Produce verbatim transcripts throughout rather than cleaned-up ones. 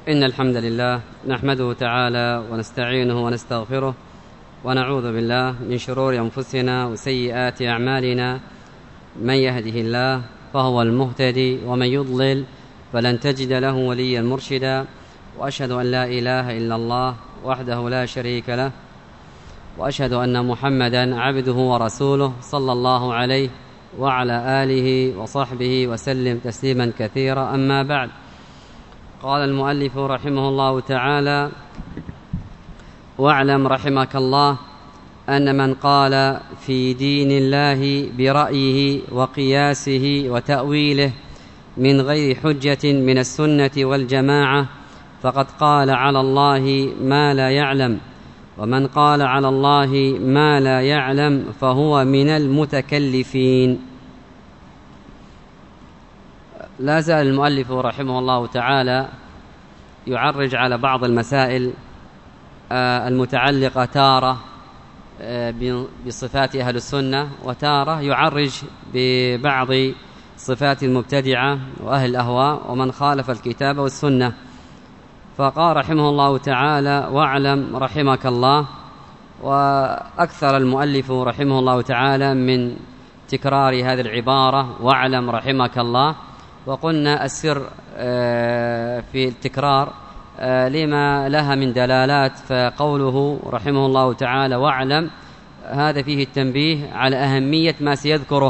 إن الحمد لله نحمده تعالى ونستعينه ونستغفره ونعوذ بالله من شرور أنفسنا وسيئات أعمالنا. من يهده الله فهو المهتدي ومن يضلل فلن تجد له وليا مرشدا، وأشهد أن لا إله إلا الله وحده لا شريك له، وأشهد أن محمدا عبده ورسوله صلى الله عليه وعلى آله وصحبه وسلم تسليما كثيرا. أما بعد، قال المؤلف رحمه الله تعالى: واعلم رحمك الله أن من قال في دين الله برأيه وقياسه وتأويله من غير حجة من السنة والجماعة فقد قال على الله ما لا يعلم، ومن قال على الله ما لا يعلم فهو من المتكلفين. لا زال المؤلف رحمه الله تعالى يعرج على بعض المسائل المتعلقة تارة بصفات أهل السنة، وتارة يعرج ببعض صفات المبتدعة وأهل الأهواء ومن خالف الكتاب والسنة. فقال رحمه الله تعالى: واعلم رحمك الله. وأكثر المؤلف رحمه الله تعالى من تكرار هذه العبارة واعلم رحمك الله، وقلنا السر في التكرار لما لها من دلالات. فقوله رحمه الله تعالى واعلم هذا فيه التنبيه على أهمية ما سيذكره،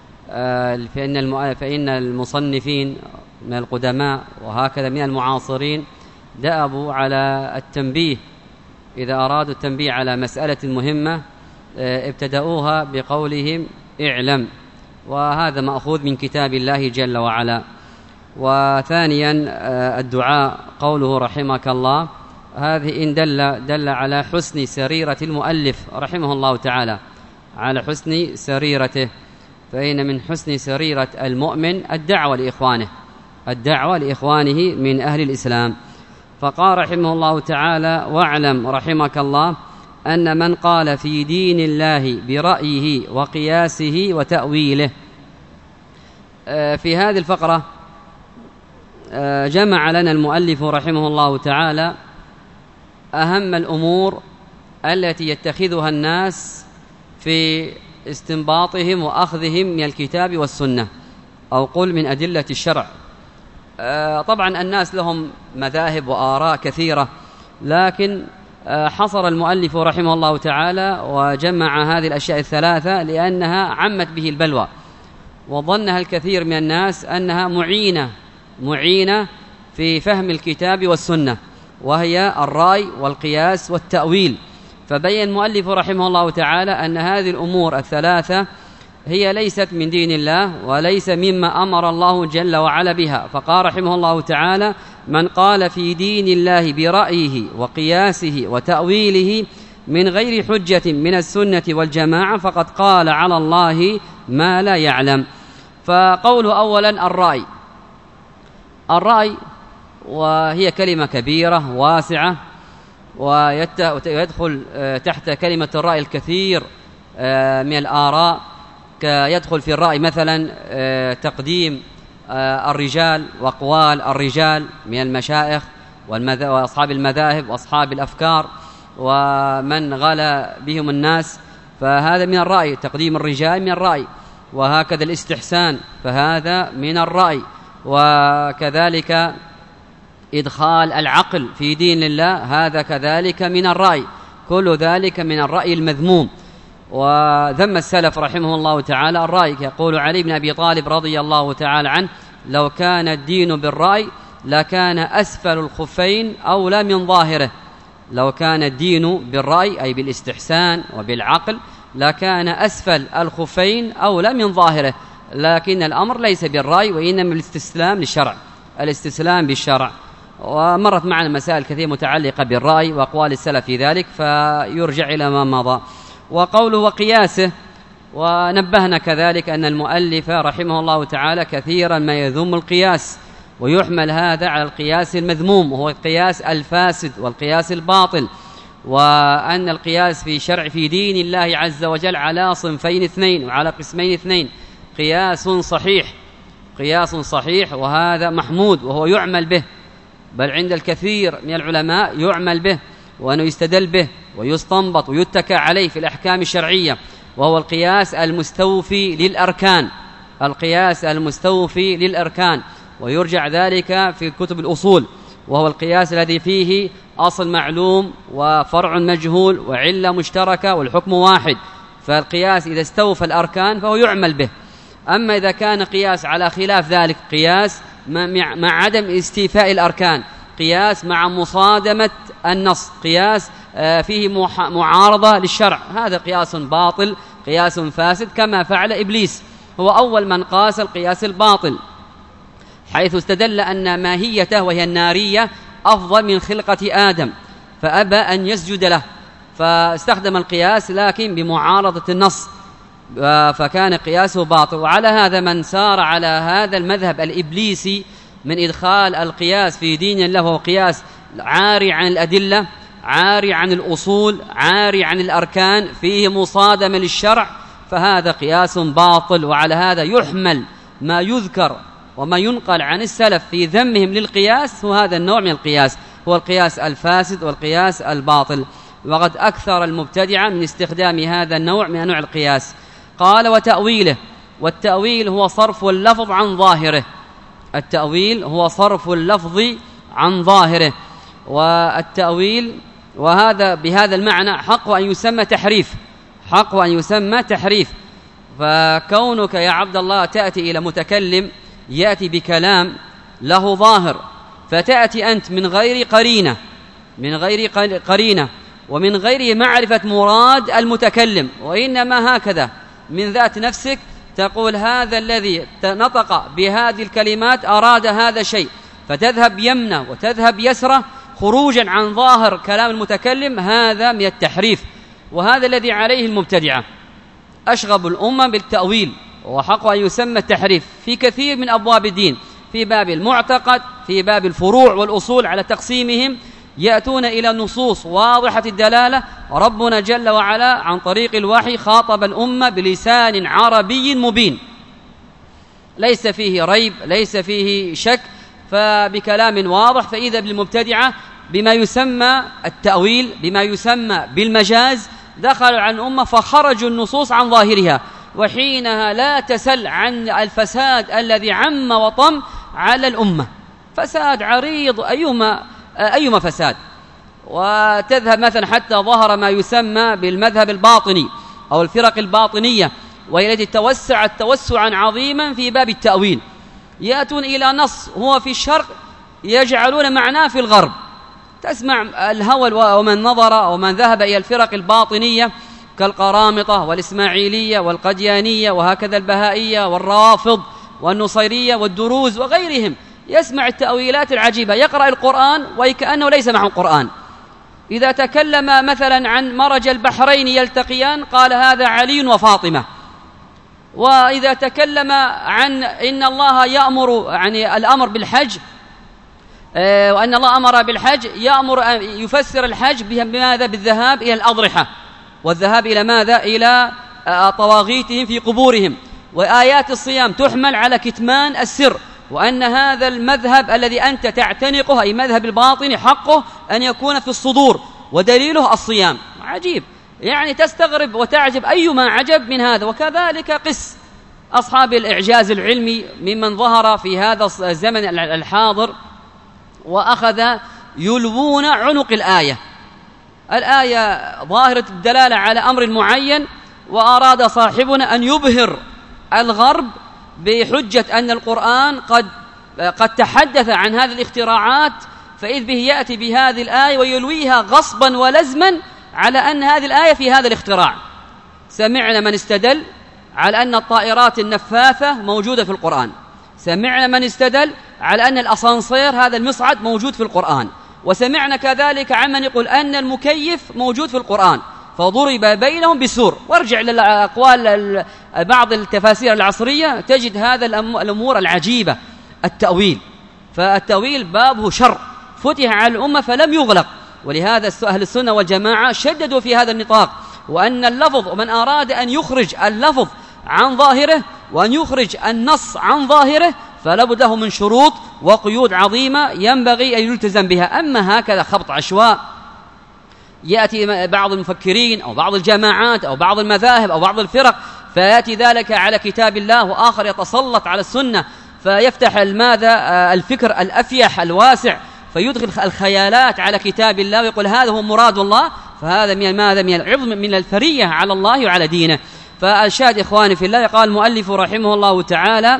فإن المصنفين من القدماء وهكذا من المعاصرين دأبوا على التنبيه، إذا أرادوا التنبيه على مسألة مهمة ابتدأوها بقولهم اعلم، وهذا مأخوذ من كتاب الله جل وعلا. وثانيا الدعاء، قوله رحمك الله، هذه إن دل دل على حسن سريرة المؤلف رحمه الله تعالى، على حسن سريرته، فإن من حسن سريرة المؤمن الدعوة لإخوانه الدعوة لإخوانه من أهل الإسلام. فقال رحمه الله تعالى: واعلم رحمك الله أن من قال في دين الله برأيه وقياسه وتأويله. في هذه الفقرة جمع لنا المؤلف رحمه الله تعالى أهم الأمور التي يتخذها الناس في استنباطهم وأخذهم من الكتاب والسنة، أو قل من أدلة الشرع. طبعا الناس لهم مذاهب وآراء كثيرة، لكن حصر المؤلف رحمه الله تعالى وجمع هذه الأشياء الثلاثة لأنها عمت به البلوى، وظنها الكثير من الناس أنها معينة معينة في فهم الكتاب والسنة، وهي الرأي والقياس والتأويل. فبين المؤلف رحمه الله تعالى أن هذه الأمور الثلاثة هي ليست من دين الله وليس مما أمر الله جل وعلا بها. فقال رحمه الله تعالى: من قال في دين الله برأيه وقياسه وتأويله من غير حجة من السنة والجماعة فقد قال على الله ما لا يعلم. فقوله أولا الرأي. الرأي وهي كلمة كبيرة واسعة، ويدخل تحت كلمة الرأي الكثير من الآراء. يدخل في الرأي مثلا تقديم الرجال وأقوال الرجال من المشايخ وأصحاب المذاهب وأصحاب الأفكار ومن غلا بهم الناس، فهذا من الرأي. تقديم الرجال من الرأي، وهكذا الاستحسان فهذا من الرأي، وكذلك إدخال العقل في دين الله هذا كذلك من الرأي. كل ذلك من الرأي المذموم. وذم السلف رحمه الله تعالى الرأي. يقول علي بن أبي طالب رضي الله تعالى عنه: لو كان الدين بالرأي لكان أسفل الخفين أولى من ظاهره. لو كان الدين بالرأي أي بالاستحسان وبالعقل لكان أسفل الخفين أولى من ظاهره، لكن الأمر ليس بالرأي وإنما الاستسلام للشرع، الاستسلام بالشرع. ومرت معنا مسائل كثيرة متعلقة بالرأي وأقوال السلف في ذلك، فيرجع إلى ما مضى. وقوله وقياسه، ونبهنا كذلك أن المؤلف رحمه الله تعالى كثيرا ما يذم القياس، ويحمل هذا على القياس المذموم وهو القياس الفاسد والقياس الباطل، وأن القياس في شرع في دين الله عز وجل على صنفين اثنين وعلى قسمين اثنين: قياس صحيح قياس صحيح وهذا محمود وهو يعمل به، بل عند الكثير من العلماء يعمل به وأنه يستدل به ويستنبط ويتكى عليه في الأحكام الشرعية، وهو القياس المستوفي للأركان، القياس المستوفي للأركان، ويرجع ذلك في كتب الأصول، وهو القياس الذي فيه أصل معلوم وفرع مجهول وعلة مشتركة والحكم واحد. فالقياس إذا استوفى الأركان فهو يعمل به. أما إذا كان قياس على خلاف ذلك، قياس مع عدم استيفاء الأركان، قياس مع مصادمة النص، قياس فيه معارضة للشرع، هذا قياس باطل، قياس فاسد، كما فعل إبليس، هو أول من قاس القياس الباطل، حيث استدل أن ماهيته وهي النارية أفضل من خلقة آدم، فأبى أن يسجد له، فاستخدم القياس لكن بمعارضة النص، فكان قياسه باطل. وعلى هذا من سار على هذا المذهب الإبليسي من إدخال القياس في دين الله، وهو قياس عاري عن الأدلة، عاري عن الأصول، عاري عن الأركان، فيه مصادمة للشرع، فهذا قياس باطل. وعلى هذا يحمل ما يذكر وما ينقل عن السلف في ذمهم للقياس، وهذا النوع من القياس هو القياس الفاسد والقياس الباطل، وقد أكثر المبتدعة من استخدام هذا النوع من أنواع القياس. قال: وتأويله، والتأويل هو صرف اللفظ عن ظاهره، التأويل هو صرف اللفظ عن ظاهره، والتأويل وهذا بهذا المعنى حق أن يسمى تحريف، حق أن يسمى تحريف. فكونك يا عبد الله تأتي إلى متكلم يأتي بكلام له ظاهر، فتأتي أنت من غير قرينة، من غير قرينة ومن غير معرفة مراد المتكلم، وإنما هكذا من ذات نفسك تقول هذا الذي نطق بهذه الكلمات أراد هذا الشيء، فتذهب يمنة وتذهب يسرة خروجا عن ظاهر كلام المتكلم، هذا من التحريف، وهذا الذي عليه المبتدعة. أشغب الأمة بالتأويل، وحق أن يسمى التحريف في كثير من أبواب الدين، في باب المعتقد، في باب الفروع والأصول على تقسيمهم، يأتون إلى نصوص واضحة الدلالة، ربنا جل وعلا عن طريق الوحي خاطب الأمة بلسان عربي مبين ليس فيه ريب، ليس فيه شك، فبكلام واضح. فإذا بالمبتدعة بما يسمى التأويل، بما يسمى بالمجاز، دخلوا عن الأمة فخرجوا النصوص عن ظاهرها، وحينها لا تسل عن الفساد الذي عم وطم على الأمة، فساد عريض، أيما أيما فساد. وتذهب مثلا حتى ظهر ما يسمى بالمذهب الباطني أو الفرق الباطنية، وهي التي توسعت توسعا عظيما في باب التأويل، يأتون إلى نص هو في الشرق يجعلون معناه في الغرب. تسمع الهول ومن نظر ومن ذهب إلى الفرق الباطنية كالقرامطة والإسماعيلية والقديانية، وهكذا البهائية والروافض والنصيرية والدروز وغيرهم، يسمع التأويلات العجيبة، يقرأ القرآن وكأنه ليس معه قرآن. إذا تكلم مثلا عن مرج البحرين يلتقيان قال هذا علي وفاطمة، وإذا تكلم عن إن الله يأمر، يعني الأمر بالحج، وأن الله أمر بالحج، يأمر يفسر الحج بماذا؟ بالذهاب إلى الأضرحة، والذهاب إلى ماذا؟ إلى طواغيتهم في قبورهم. وآيات الصيام تحمل على كتمان السر، وأن هذا المذهب الذي أنت تعتنقه أي مذهب الباطن حقه أن يكون في الصدور، ودليله الصيام. عجيب، يعني تستغرب وتعجب أيما عجب من هذا. وكذلك قس أصحاب الإعجاز العلمي ممن ظهر في هذا الزمن الحاضر، وأخذ يلوون عنق الآية، الآية ظاهرة الدلالة على أمر معين، وأراد صاحبنا أن يبهر الغرب بحجة أن القرآن قد قد تحدث عن هذه الاختراعات، فإذ به يأتي بهذه الآية ويلويها غصبا ولزما على أن هذه الآية في هذا الاختراع. سمعنا من استدل على أن الطائرات النفاثة موجودة في القرآن، سمعنا من استدل على أن الأسانسير هذا المصعد موجود في القرآن، وسمعنا كذلك عمن يقول أن المكيف موجود في القرآن، فضرب بينهم بسور. وارجع للأقوال بعض التفاسير العصرية تجد هذا الأمور العجيبة، التأويل. فالتأويل بابه شر فتح على الأمة فلم يغلق، ولهذا أهل السنة والجماعة شددوا في هذا النطاق، وأن اللفظ، ومن أراد أن يخرج اللفظ عن ظاهره وأن يخرج النص عن ظاهره فلابد له من شروط وقيود عظيمة ينبغي أن يلتزم بها. أما هكذا خبط عشواء يأتي بعض المفكرين أو بعض الجماعات أو بعض المذاهب أو بعض الفرق فيأتي ذلك على كتاب الله، وآخر يتسلط على السنة فيفتح ماذا الفكر الأفيح الواسع فيدخل الخيالات على كتاب الله ويقول هذا هو مراد الله، فهذا من ماذا من العظم من الفرية على الله وعلى دينه. فالشاهد إخواني في الله، قال المؤلف رحمه الله تعالى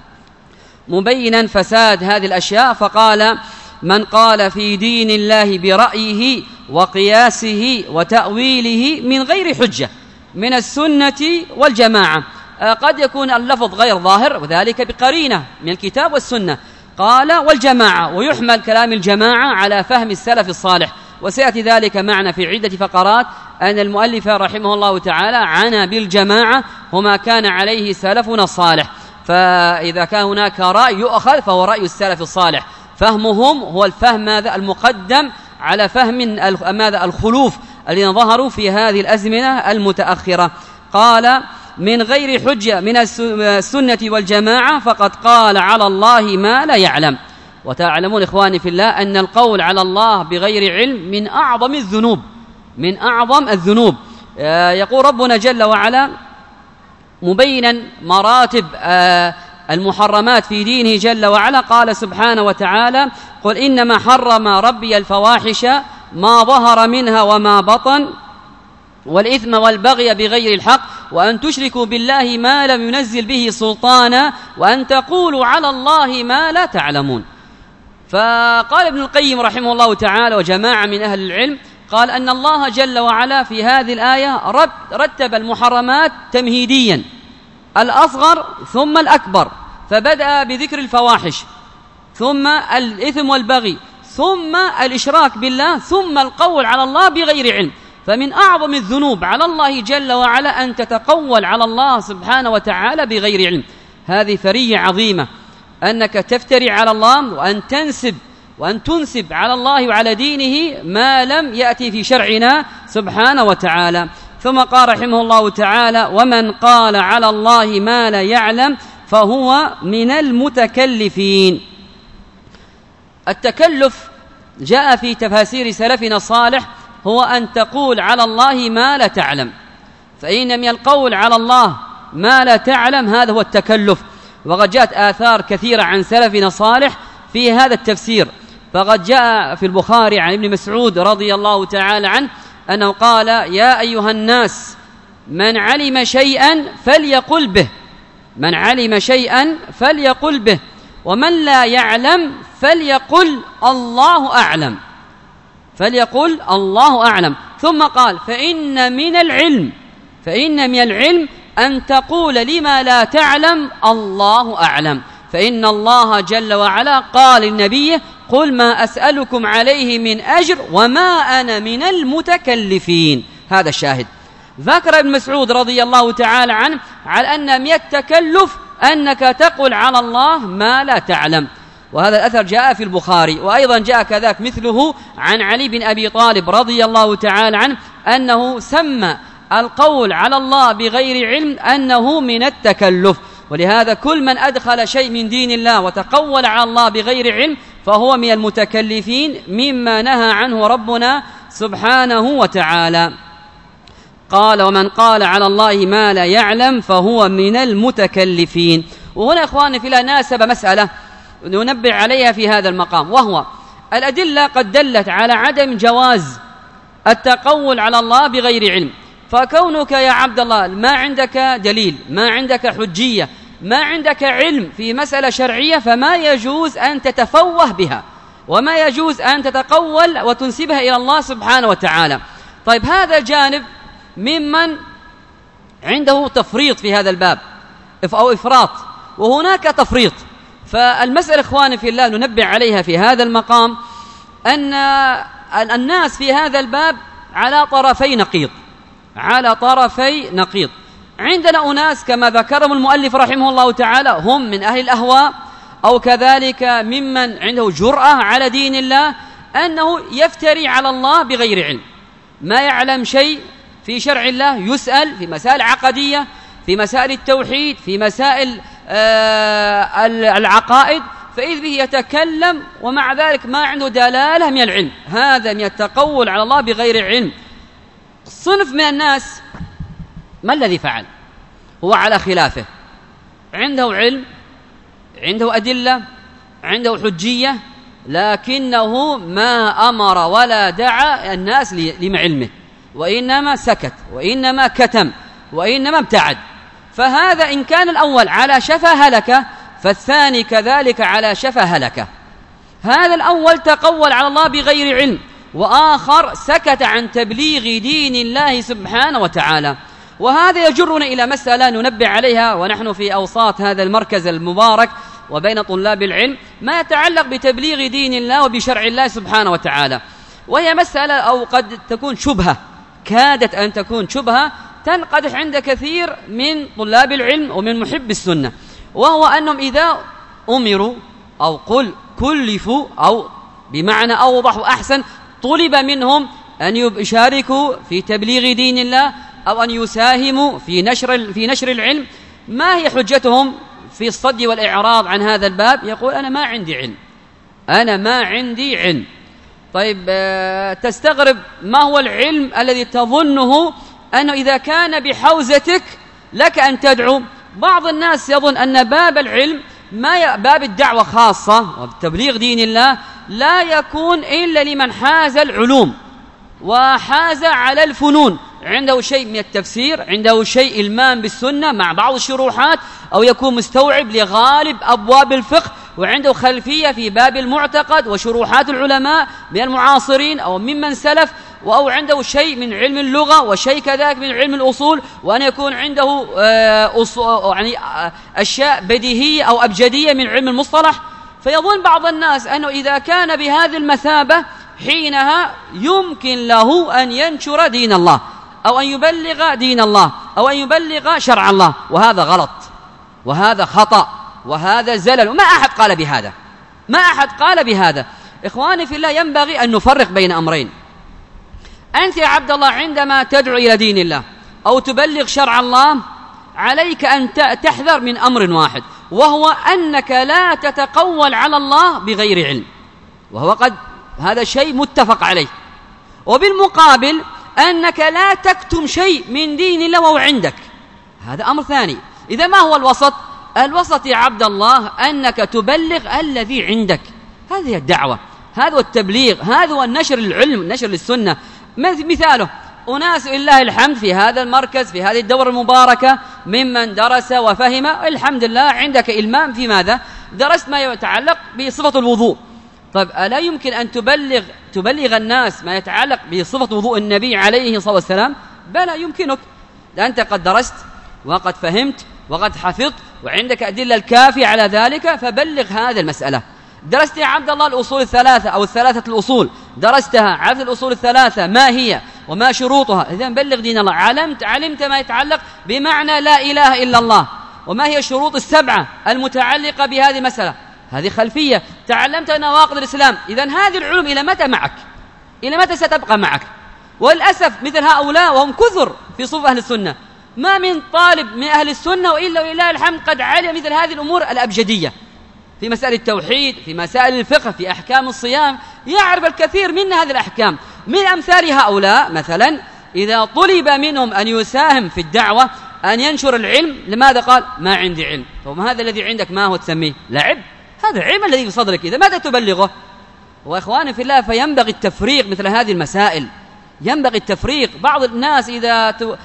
مبينا فساد هذه الأشياء فقال: من قال في دين الله برأيه وقياسه وتأويله من غير حجة من السنة والجماعة. قد يكون اللفظ غير ظاهر وذلك بقرينة من الكتاب والسنة، قال والجماعة، ويحمل كلام الجماعة على فهم السلف الصالح، وسيأتي ذلك معنا في عدة فقرات أن المؤلف رحمه الله تعالى عنى بالجماعة وما كان عليه سلفنا الصالح. فإذا كان هناك رأي يؤخذ فهو رأي السلف الصالح، فهمهم هو الفهم ماذا المقدم على فهم ماذا الخلوف الذين ظهروا في هذه الأزمنة المتأخرة. قال: من غير حجة من السنة والجماعة فقد قال على الله ما لا يعلم. وتعلمون إخواني في الله أن القول على الله بغير علم من أعظم الذنوب، من أعظم الذنوب. يقول ربنا جل وعلا مبينا مراتب المحرمات في دينه جل وعلا، قال سبحانه وتعالى: قل إنما حرم ربي الفواحش ما ظهر منها وما بطن والإثم والبغي بغير الحق وأن تشركوا بالله ما لم ينزل به سلطانا وأن تقولوا على الله ما لا تعلمون. فقال ابن القيم رحمه الله تعالى وجماعة من أهل العلم قال أن الله جل وعلا في هذه الآية رتب المحرمات تمهيديا، الأصغر ثم الأكبر، فبدأ بذكر الفواحش ثم الإثم والبغي ثم الإشراك بالله ثم القول على الله بغير علم. فمن أعظم الذنوب على الله جل وعلا أن تتقول على الله سبحانه وتعالى بغير علم. هذه فرية عظيمة أنك تفتري على الله وأن تنسب وأن تنسب على الله وعلى دينه ما لم يأتي في شرعنا سبحانه وتعالى. ثم قال رحمه الله تعالى: ومن قال على الله ما لا يعلم فهو من المتكلفين. التكلف جاء في تفاسير سلفنا الصالح هو أن تقول على الله ما لا تعلم، فإن من القول على الله ما لا تعلم هذا هو التكلف. وقد جاءت آثار كثيرة عن سلفنا الصالح في هذا التفسير، فقد جاء في البخاري عن ابن مسعود رضي الله تعالى عنه أنه قال: يا أيها الناس من علم شيئا فليقل به، من علم شيئا فليقل به، ومن لا يعلم فليقل الله أعلم، فليقل الله أعلم. ثم قال: فإن من العلم فإن من العلم أن تقول لما لا تعلم الله أعلم، فإن الله جل وعلا قال للنبي: قل ما أسألكم عليه من أجر وما أنا من المتكلفين. هذا الشاهد. ذكر ابن مسعود رضي الله تعالى عنه على أن من التكلف أنك تقول على الله ما لا تعلم، وهذا الأثر جاء في البخاري. وأيضا جاء كذاك مثله عن علي بن أبي طالب رضي الله تعالى عنه أنه سمى القول على الله بغير علم أنه من التكلف. ولهذا كل من أدخل شيء من دين الله وتقول على الله بغير علم فهو من المتكلفين مما نهى عنه ربنا سبحانه وتعالى. قال: ومن قال على الله ما لا يعلم فهو من المتكلفين. وهنا إخواني في الله ناسب مسألة ننبه عليها في هذا المقام، وهو الأدلة قد دلت على عدم جواز التقول على الله بغير علم. فكونك يا عبد الله ما عندك دليل، ما عندك حجية، ما عندك علم في مسألة شرعية، فما يجوز أن تتفوه بها وما يجوز أن تتقول وتنسبها إلى الله سبحانه وتعالى. طيب، هذا جانب ممن عنده تفريط في هذا الباب أو إفراط، وهناك تفريط. فالمسألة إخواني في الله ننبه عليها في هذا المقام أن الناس في هذا الباب على طرفي نقيض، على طرفي نقيض. عندنا أناس كما ذكرهم المؤلف رحمه الله تعالى هم من أهل الأهواء، أو كذلك ممن عنده جرأة على دين الله أنه يفتري على الله بغير علم، ما يعلم شيء في شرع الله، يسأل في مسائل عقدية، في مسائل التوحيد، في مسائل العقائد فإذ به يتكلم ومع ذلك ما عنده دلالة من العلم، هذا من التقول على الله بغير علم. صنف من الناس ما الذي فعل؟ هو على خلافه، عنده علم، عنده أدلة، عنده حجية، لكنه ما أمر ولا دعا الناس لعلمه، وإنما سكت، وإنما كتم، وإنما ابتعد. فهذا إن كان الأول على شفا هلكة، فالثاني كذلك على شفا هلكة. هذا الأول تقول على الله بغير علم، وآخر سكت عن تبليغ دين الله سبحانه وتعالى. وهذا يجرنا إلى مسألة ننبه عليها ونحن في أوساط هذا المركز المبارك وبين طلاب العلم، ما يتعلق بتبليغ دين الله وبشرع الله سبحانه وتعالى، وهي مسألة أو قد تكون شبهة، كادت أن تكون شبهة تنقدح عند كثير من طلاب العلم ومن محب السنة، وهو أنهم إذا أمروا أو قل كلفوا أو بمعنى أوضح وأحسن طلب منهم أن يشاركوا في تبليغ دين الله أو أن يساهموا في نشر في نشر العلم، ما هي حجتهم في الصد والإعراض عن هذا الباب؟ يقول أنا ما عندي علم، أنا ما عندي علم. طيب تستغرب ما هو العلم الذي تظنه أنه إذا كان بحوزتك لك أن تدعو؟ بعض الناس يظن أن باب العلم ما باب الدعوة خاصة وتبليغ دين الله لا يكون إلا لمن حاز العلوم وحاز على الفنون، عنده شيء من التفسير، عنده شيء إلمام بالسنة مع بعض الشروحات، أو يكون مستوعب لغالب أبواب الفقه، وعنده خلفية في باب المعتقد وشروحات العلماء من المعاصرين أو ممن سلف، أو عنده شيء من علم اللغة وشيء كذلك من علم الأصول، وأن يكون عنده يعني أشياء بديهية أو أبجدية من علم المصطلح. فيظن بعض الناس أنه إذا كان بهذه المثابة حينها يمكن له أن ينشر دين الله أو أن يبلغ دين الله أو أن يبلغ شرع الله، وهذا غلط وهذا خطأ وهذا زلل، وما أحد قال بهذا، ما أحد قال بهذا. إخواني في الله، ينبغي أن نفرق بين أمرين. أنت يا عبد الله عندما تدعو إلى دين الله أو تبلغ شرع الله عليك أن تحذر من أمر واحد، وهو أنك لا تتقول على الله بغير علم، وهو قد هذا شيء متفق عليه. وبالمقابل أنك لا تكتم شيء من دين الله وهو عندك، هذا أمر ثاني. إذا ما هو الوسط؟ الوسط يا عبد الله أنك تبلغ الذي عندك، هذه الدعوة، هذا هو التبليغ، هذا هو النشر للعلم، النشر للسنة. مثاله أناس لله الحمد في هذا المركز في هذه الدورة المباركة ممن درس وفهم، الحمد لله عندك إلمام في ماذا؟ درست ما يتعلق بصفة الوضوء. طيب ألا يمكن أن تبلغ تبلغ الناس ما يتعلق بصفة وضوء النبي عليه الصلاة والسلام؟ بلى يمكنك، أنت قد درست وقد فهمت وقد حفظت وعندك أدلة الكافية على ذلك، فبلغ هذه المسألة. درست يا عبد الله الأصول الثلاثة أو الثلاثة الأصول، درستها، عرفت الأصول الثلاثة ما هي وما شروطها، إذن بلغ دين الله. علمت علمت ما يتعلق بمعنى لا إله إلا الله، وما هي الشروط السبعة المتعلقة بهذه المسألة، هذه خلفية. تعلمت نواقض الإسلام، إذن هذه العلوم إلى متى معك؟ إلى متى ستبقى معك؟ وللأسف مثل هؤلاء وهم كثر في صفوف أهل السنة، ما من طالب من أهل السنة وإلا ولله الحمد قد علم مثل هذه الأمور الأبجدية في مسائل التوحيد، في مسائل الفقه، في أحكام الصيام، يعرف الكثير من هذه الأحكام. من أمثال هؤلاء مثلا إذا طلب منهم أن يساهم في الدعوة أن ينشر العلم، لماذا قال ما عندي علم؟ وما هذا الذي عندك ما هو تسميه؟ لعب؟ هذا العلم الذي في صدرك، إذا ماذا تبلغه؟ وإخواني في الله، فينبغي التفريق مثل هذه المسائل، ينبغي التفريق. بعض الناس إذا ت...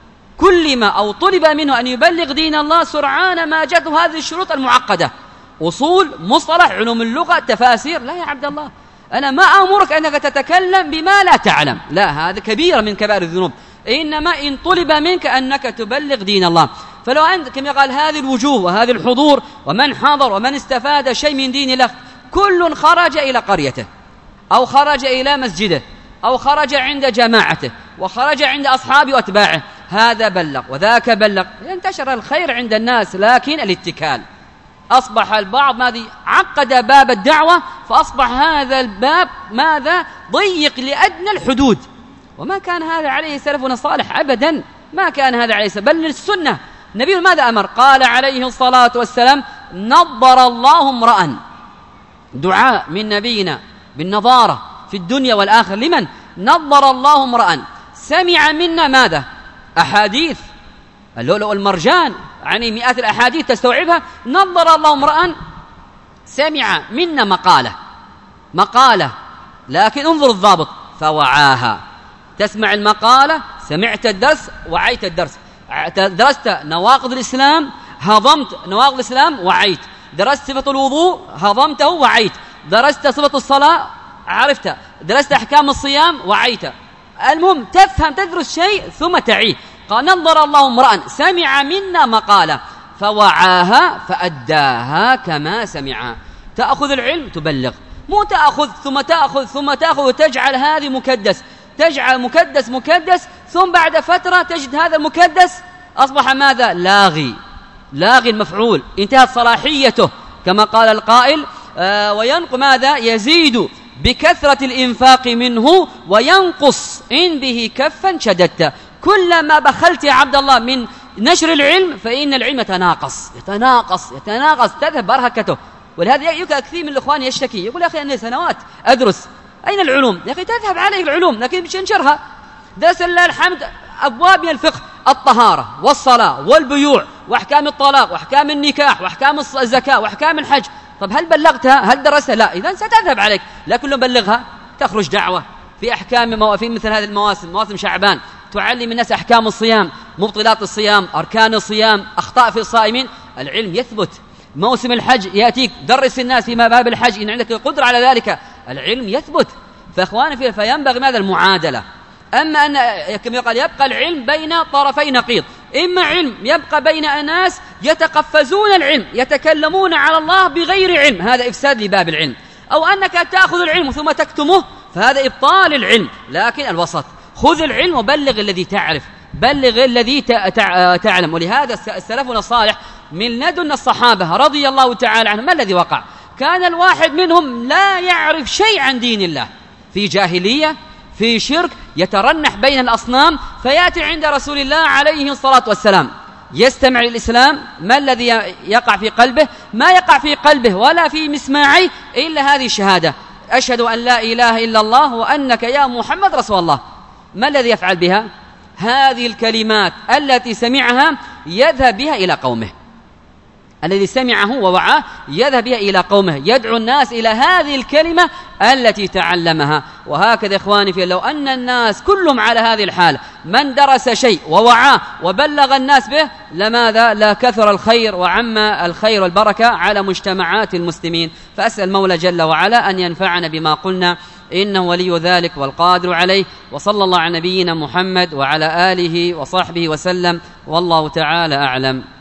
كلم أو طلب منه أن يبلغ دين الله سرعان ما جاءته هذه الشروط المعقدة، أصول، مصطلح، علوم اللغة، تفاسير. لا يا عبد الله، أنا ما أمرك أنك تتكلم بما لا تعلم، لا، هذا كبيرة من كبائر الذنوب. إنما إن طلب منك أنك تبلغ دين الله، فلو أنت كما قال هذه الوجوه وهذه الحضور ومن حضر ومن استفاد شيء من دين الله، كل خرج إلى قريته أو خرج إلى مسجده أو خرج عند جماعته وخرج عند أصحابه وأتباعه، هذا بلغ وذاك بلغ، ينتشر الخير عند الناس. لكن الاتكال، أصبح البعض ماذا عقد باب الدعوة، فأصبح هذا الباب ماذا ضيق لأدنى الحدود، وما كان هذا عليه سلفنا الصالح أبدا، ما كان هذا عليه سلف، بل السنة النبي ماذا أمر؟ قال عليه الصلاة والسلام: نضر الله امرأ. دعاء من نبينا بالنضارة في الدنيا والآخر. لمن؟ نضر الله امرأ سمع منا ماذا؟ أحاديث اللؤلؤ والمرجان، يعني مئات الأحاديث تستوعبها. نضر الله امرأ سمع منا مقالة مقالة لكن انظر الضابط: فوعاها. تسمع المقالة، سمعت الدرس، وعيت الدرس. درست نواقض الإسلام، هضمت نواقض الإسلام، وعيت. درست صفة الوضوء، هضمته وعيت. درست صفة الصلاة، عرفت. درست أحكام الصيام، وعيت. المهم تفهم، تدرس شيء ثم تعيه. قال: نظر الله امرأ سمع منا مقالة فوعاها فأداها كما سمعها. تأخذ العلم تبلغ، مو تأخذ ثم تأخذ ثم تأخذ وتجعل هذه مكدس، تجعل مكدس مكدس، ثم بعد فترة تجد هذا المكدس أصبح ماذا؟ لاغي، لاغي المفعول، انتهت صلاحيته كما قال القائل: آه وينق ماذا؟ يزيد بكثرة الإنفاق منه وينقص إن به كفا شددت. كلما بخلت يا عبد الله من نشر العلم فإن العلم يتناقص يتناقص يتناقص، تذهب بركته. ولهذا يكاد كثير من الإخوان يشتكي، يقول: يا أخي أنا سنوات أدرس، أين العلوم؟ يا أخي تذهب عليه العلوم لكن مش ينشرها. درس الله الحمد أبواب من الفقه، الطهارة والصلاة والبيوع وأحكام الطلاق وأحكام النكاح وأحكام الزكاة وأحكام الحج. طب هل بلغتها؟ هل درستها؟ لا. إذن ستذهب عليك. لكن لو بلغها تخرج دعوة في أحكام مو... في مثل هذه المواسم، مواسم شعبان، تعلم الناس أحكام الصيام، مبطلات الصيام، أركان الصيام، أخطاء في الصائمين. العلم يثبت. موسم الحج يأتيك، درس الناس في باب الحج إن عندك قدرة على ذلك، العلم يثبت. فإخواني فيه فينبغي ماذا؟ المعادلة. أما أن كما يقال يبقى العلم بين طرفي نقيض، إما علم يبقى بين أناس يتقفزون العلم يتكلمون على الله بغير علم، هذا إفساد لباب العلم، أو أنك تأخذ العلم ثم تكتمه فهذا إبطال العلم. لكن الوسط، خذ العلم وبلغ الذي تعرف، بلغ الذي تعلم. ولهذا سلفنا الصالح من لدن الصحابة رضي الله تعالى عنهم ما الذي وقع؟ كان الواحد منهم لا يعرف شيء عن دين الله، في جاهلية، في شرك، يترنح بين الأصنام، فيأتي عند رسول الله عليه الصلاة والسلام يستمع للإسلام. ما الذي يقع في قلبه؟ ما يقع في قلبه ولا في مسماعيه إلا هذه الشهادة: أشهد أن لا إله إلا الله وأنك يا محمد رسول الله. ما الذي يفعل بها؟ هذه الكلمات التي سمعها يذهب بها إلى قومه، الذي سمعه ووعاه يذهب بها إلى قومه، يدعو الناس إلى هذه الكلمة التي تعلمها. وهكذا إخواني في، لو أن الناس كلهم على هذه الحال، من درس شيء ووعاه وبلغ الناس به، لماذا؟ لا كثر الخير وعم الخير والبركة على مجتمعات المسلمين. فأسأل المولى جل وعلا أن ينفعنا بما قلنا، إنه ولي ذلك والقادر عليه. وصلى الله على نبينا محمد وعلى آله وصحبه وسلم، والله تعالى أعلم.